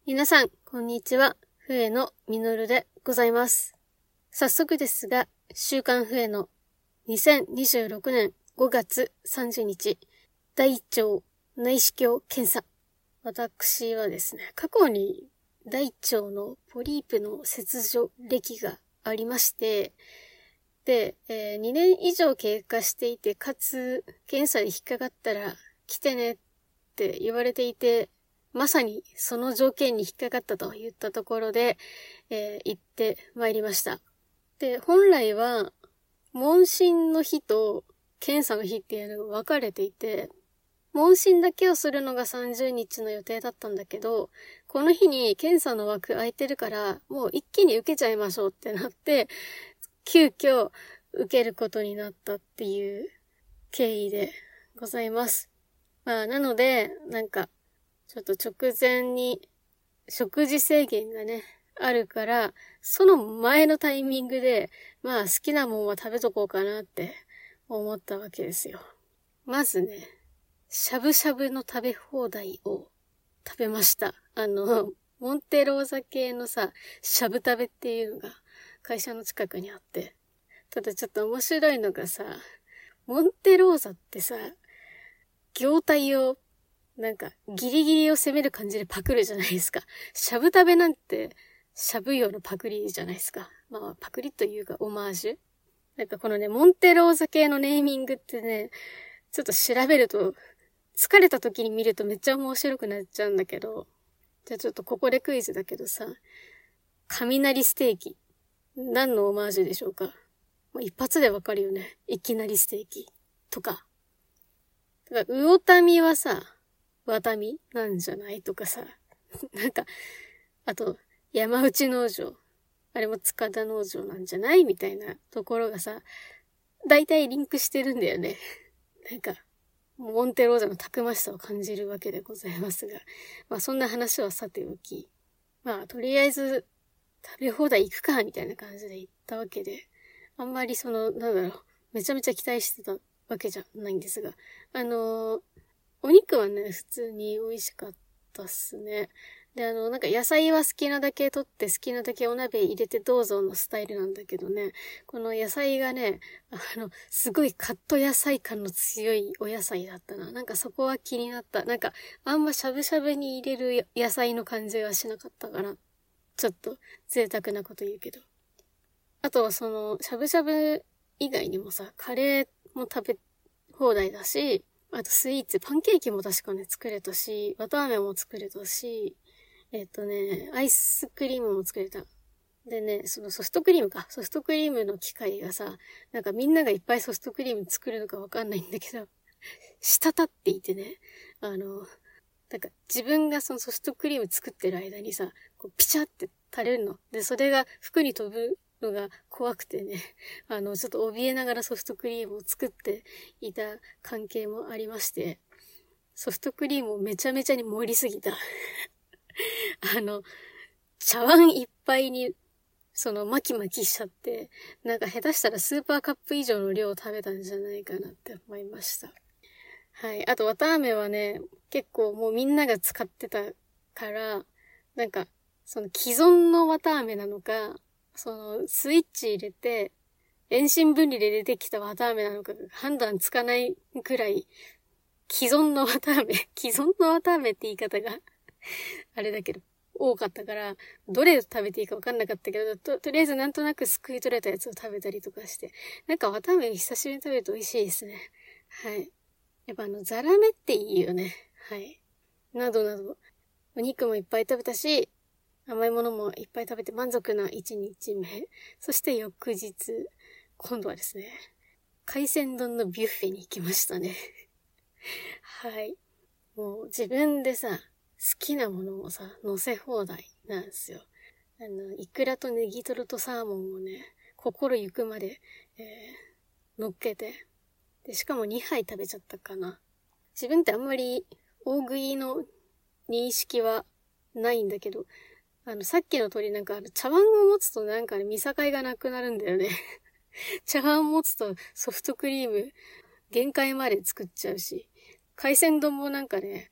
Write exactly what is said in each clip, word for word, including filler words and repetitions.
皆さん、こんにちは。笛のみのるでございます。早速ですが、週刊笛のにせんにじゅうろくねんごがつさんじゅうにち、大腸内視鏡検査。私はですね、過去に大腸のポリープの切除歴がありまして、で、えー、にねん以上経過していて、かつ、検査で引っかかったら来てねって言われていて、まさにその条件に引っかかったと言ったところで、えー、行ってまいりました。で、本来は、問診の日と検査の日っていうのが分かれていて、問診だけをするのがさんじゅうにちの予定だったんだけど、この日に検査の枠空いてるから、もう一気に受けちゃいましょうってなって、急遽受けることになったっていう経緯でございます。まあ、なので、なんか、ちょっと直前に食事制限がね、あるから、その前のタイミングで、まあ好きなもんは食べとこうかなって思ったわけですよ。まずね、しゃぶしゃぶの食べ放題を食べました。あの、モンテローザ系のさ、しゃぶ食べっていうのが会社の近くにあって。ただちょっと面白いのがさ、モンテローザってさ、業態をなんかギリギリを攻める感じでパクるじゃないですか。しゃぶ食べなんてしゃぶ用のパクリじゃないですか。まあパクリというかオマージュ。なんかこのね、モンテローザ系のネーミングってね、ちょっと調べると、疲れた時に見るとめっちゃ面白くなっちゃうんだけど、じゃあちょっとここでクイズだけどさ、雷ステーキ。何のオマージュでしょうか。まあ、一発でわかるよね。いきなりステーキ。とか。だから、魚民はさ、ワタミなんじゃないとかさ。なんか、あと、山内農場。あれも塚田農場なんじゃないみたいなところがさ、だいたいリンクしてるんだよね。なんか、モンテローザのたくましさを感じるわけでございますが。まあそんな話はさておき。まあとりあえず、食べ放題行くか、みたいな感じで行ったわけで。あんまりその、なんだろう、めちゃめちゃ期待してたわけじゃないんですが。あのー、お肉はね、普通に美味しかったっすね。で、あの、なんか野菜は好きなだけ取って好きなだけお鍋入れてどうぞのスタイルなんだけどね、この野菜がね、あの、すごいカット野菜感の強いお野菜だったな。なんかそこは気になった。なんか、あんましゃぶしゃぶに入れる野菜の感じはしなかったから、ちょっと贅沢なこと言うけど。あとはその、しゃぶしゃぶ以外にもさ、カレーも食べ放題だし、あとスイーツ、パンケーキも確かね、作れたし、綿あめも作れたし、えっとね、アイスクリームも作れた。でね、そのソフトクリームか。ソフトクリームの機械がさ、なんかみんながいっぱいソフトクリーム作るのかわかんないんだけど、滴っていてね、あの、なんか自分がそのソフトクリーム作ってる間にさ、こうピチャって垂れるの。で、それが服に飛ぶのが怖くてね、あの、ちょっと怯えながらソフトクリームを作っていた関係もありまして、ソフトクリームをめちゃめちゃに盛りすぎた。あの、茶碗いっぱいに、その巻き巻きしちゃって、なんか下手したらスーパーカップ以上の量を食べたんじゃないかなって思いました。はい。あと、綿あめはね、結構もうみんなが使ってたから、なんか、その既存の綿あめなのか、そのスイッチ入れて、遠心分離で出てきた綿あめなのか判断つかないくらい、既存の綿あめ、既存の綿あめって言い方が、あれだけど、多かったから、どれ食べていいか分かんなかったけど、と、とりあえずなんとなくすくい取れたやつを食べたりとかして、なんか綿あめ久しぶりに食べると美味しいですね。はい。やっぱあの、ザラメっていいよね。はい。などなど、お肉もいっぱい食べたし、甘いものもいっぱい食べて満足な一日目。そして翌日、今度はですね、海鮮丼のビュッフェに行きましたね。はい。もう自分でさ、好きなものをさ、乗せ放題なんですよ。あの、イクラとネギトロとサーモンをね、心ゆくまで、えー、乗っけて、で、しかもにはい食べちゃったかな。自分ってあんまり大食いの認識はないんだけど、あの、さっきの通りなんかあの、茶碗を持つとなんかね、見境がなくなるんだよね。茶碗持つとソフトクリーム限界まで作っちゃうし、海鮮丼もなんかね、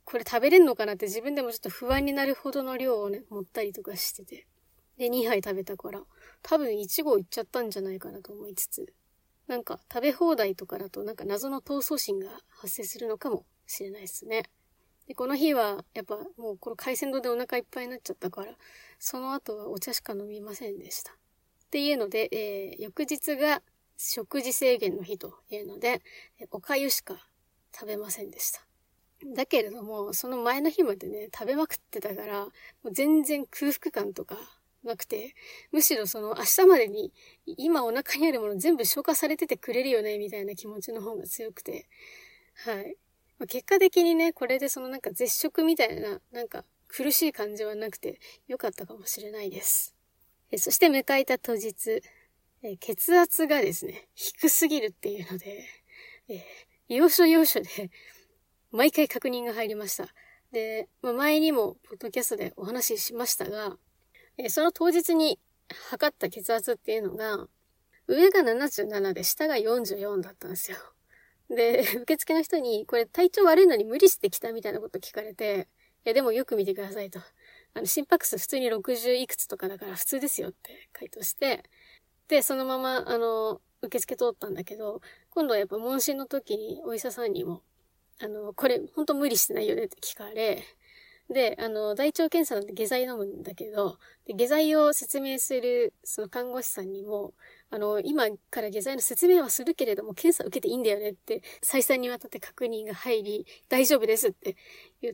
これ食べれんのかなって自分でもちょっと不安になるほどの量をね、持ったりとかしてて。で、にはい食べたから、多分いちごいっちゃったんじゃないかなと思いつつ、なんか食べ放題とかだとなんか謎の闘争心が発生するのかもしれないですね。で、この日はやっぱもうこの海鮮丼でお腹いっぱいになっちゃったから、その後はお茶しか飲みませんでした。っていうので、えー、翌日が食事制限の日というので、お粥しか食べませんでした。だけれども、その前の日までね、食べまくってたから、もう全然空腹感とかなくて、むしろその明日までに今お腹にあるもの全部消化されててくれるよね、みたいな気持ちの方が強くて、はい。まあ、結果的にね、これでそのなんか絶食みたいな、なんか苦しい感じはなくて良かったかもしれないです。えそして迎えた当日、え血圧がですね、低すぎるっていうので、え要所要所で毎回確認が入りました。で、まあ、前にもポッドキャストでお話ししましたが、えその当日に測った血圧っていうのが、上がななじゅうななで下がよんじゅうよんだったんですよ。で、受付の人に、これ体調悪いのに無理してきたみたいなこと聞かれて、いやでもよく見てくださいと。あの、心拍数普通にろくじゅういくつとかだから普通ですよって回答して、で、そのまま、あの、受付通ったんだけど、今度はやっぱ問診の時にお医者さんにも、あの、これほんと無理してないよねって聞かれ、で、あの、大腸検査なんで下剤飲むんだけど、で下剤を説明する、その看護師さんにも、あの、今から下剤の説明はするけれども、検査受けていいんだよねって、再三にわたって確認が入り、大丈夫ですって言って、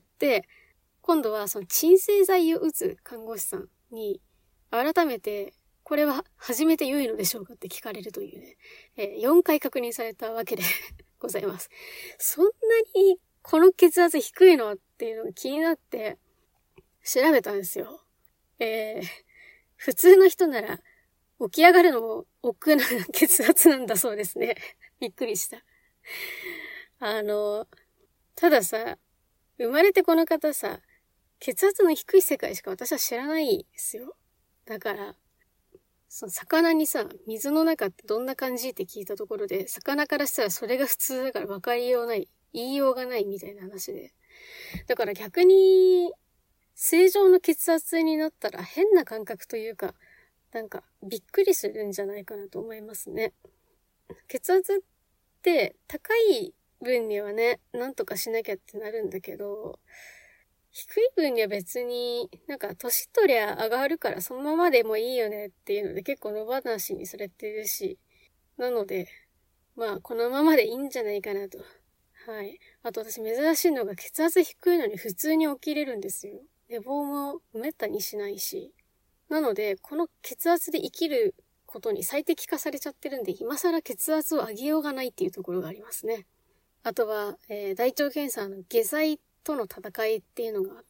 今度はその鎮静剤を打つ看護師さんに、改めて、これは初めて良いのでしょうかって聞かれるというね、えー、よんかい確認されたわけでございます。そんなにこの血圧低いのっていうのが気になって調べたんですよ。えー、普通の人なら起き上がるのも億劫な血圧なんだそうですね。びっくりした。あの、たださ、生まれてこの方さ、血圧の低い世界しか私は知らないですよ。だから、その魚にさ、水の中ってどんな感じって聞いたところで、魚からしたらそれが普通だから分かりようない、言いようがないみたいな話で。だから逆に、正常の血圧になったら変な感覚というか、なんかびっくりするんじゃないかなと思いますね。血圧って高い分にはね、なんとかしなきゃってなるんだけど、低い分には別になんか年取りゃ上がるからそのままでもいいよねっていうので結構野放しにされてるし、なので、まあこのままでいいんじゃないかなと。はい。あと私珍しいのが血圧低いのに普通に起きれるんですよ。寝坊もめったにしないし。なので、この血圧で生きることに最適化されちゃってるんで、今更血圧を上げようがないっていうところがありますね。あとは、えー、大腸検査の下剤との戦いっていうのがあって、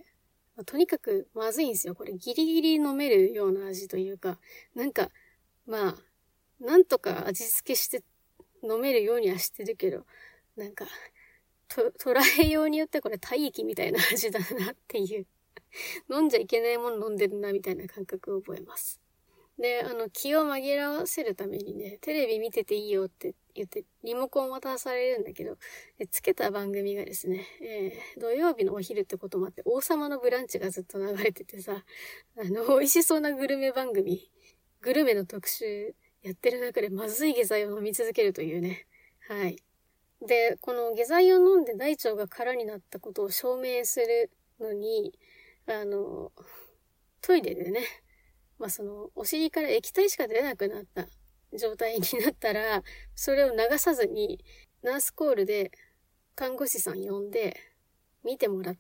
まあ、とにかくまずいんですよ。これギリギリ飲めるような味というか、なんか、まあ、なんとか味付けして飲めるようにはしてるけど、なんか、と、捉えようによってこれ体液みたいな味だなっていう。飲んじゃいけないもの飲んでるなみたいな感覚を覚えます。で、あの、気を紛らわせるためにね、テレビ見てていいよって言って、リモコン渡されるんだけど、つけた番組がですね、えー、土曜日のお昼ってこともあって、王様のブランチがずっと流れててさ、あの、美味しそうなグルメ番組、グルメの特集やってる中でまずい下剤を飲み続けるというね、はい。で、この下剤を飲んで大腸が空になったことを証明するのに、あの、トイレでね、まあ、その、お尻から液体しか出なくなった状態になったら、それを流さずに、ナースコールで看護師さん呼んで、見てもらって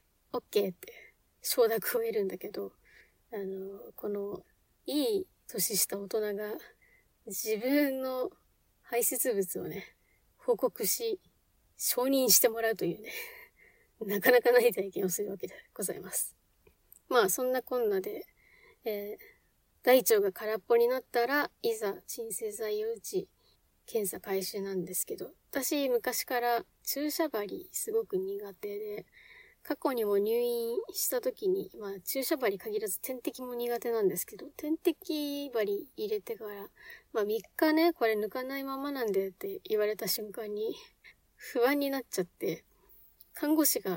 、OK って承諾を得るんだけど、あの、この、いい年した大人が、自分の排泄物をね、報告し、承認してもらうというね、なかなかない体験をするわけでございます。まあそんなこんなで、えー、大腸が空っぽになったらいざ鎮静剤を打ち検査開始なんですけど、私昔から注射針すごく苦手で、過去にも入院した時に、まあ注射針限らず点滴も苦手なんですけど、点滴針入れてから、まあみっかね、これ抜かないままなんでって言われた瞬間に不安になっちゃって、看護師が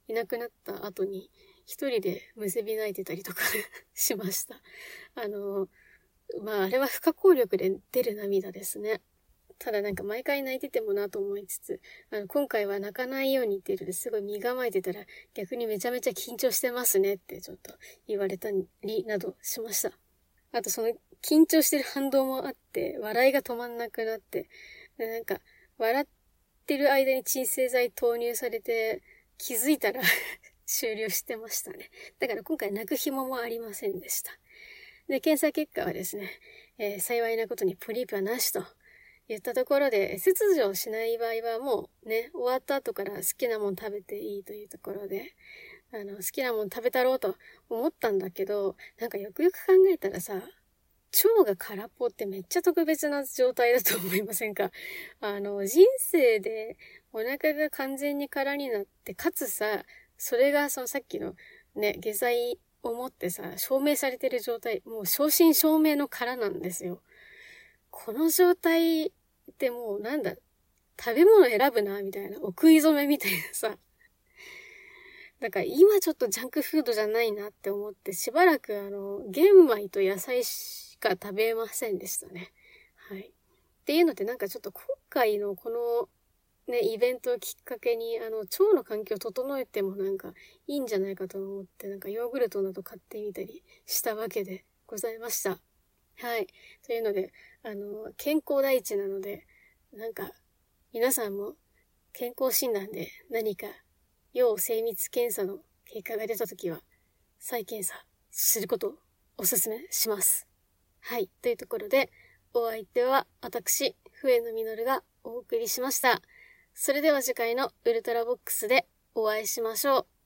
いなくなった後に一人でむせび泣いてたりとかしました。あの、まああれは不可抗力で出る涙ですね。ただなんか毎回泣いててもなと思いつつ、あの今回は泣かないようにっていうのですごい身構えてたら逆にめちゃめちゃ緊張してますねってちょっと言われたりなどしました。あとその緊張してる反動もあって笑いが止まんなくなって、なんか笑ってる間に鎮静剤投入されて気づいたら終了してましたね。だから今回泣く暇もありませんでした。で、検査結果はですね、えー、幸いなことにポリープはなしと言ったところで、切除しない場合はもうね、終わった後から好きなもん食べていいというところで、あの、好きなもん食べたろうと思ったんだけど、なんかよくよく考えたらさ、腸が空っぽってめっちゃ特別な状態だと思いませんか？あの、人生でお腹が完全に空になって、かつさ、それがそのさっきのね、下剤を持ってさ、証明されてる状態、もう正真正銘の空なんですよ。この状態ってもうなんだ、食べ物選ぶな、みたいな、お食い初めみたいなさ。だから今ちょっとジャンクフードじゃないなって思って、しばらくあの、玄米と野菜しか食べませんでしたね。はい。っていうのでなんかちょっと今回のこのね、イベントをきっかけに、あの、腸の環境を整えてもなんかいいんじゃないかと思って、なんかヨーグルトなど買ってみたりしたわけでございました。はい。というので、あの、健康第一なので、なんか、皆さんも健康診断で何か要精密検査の結果が出たときは、再検査することをお勧めします。はい。というところで、お相手は私、笛野実がお送りしました。それでは次回のウルトラボックスでお会いしましょう。